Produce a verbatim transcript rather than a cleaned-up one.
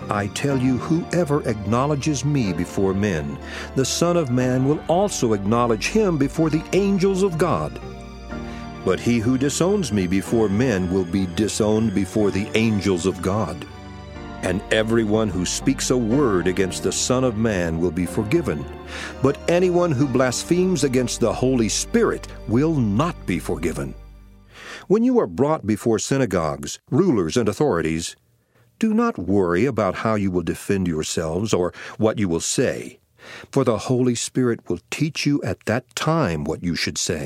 I tell you, whoever acknowledges me before men, the Son of Man will also acknowledge him before the angels of God. But he who disowns me before men will be disowned before the angels of God. And everyone who speaks a word against the Son of Man will be forgiven. But anyone who blasphemes against the Holy Spirit will not be forgiven. When you are brought before synagogues, rulers, and authorities, do not worry about how you will defend yourselves or what you will say, for the Holy Spirit will teach you at that time what you should say.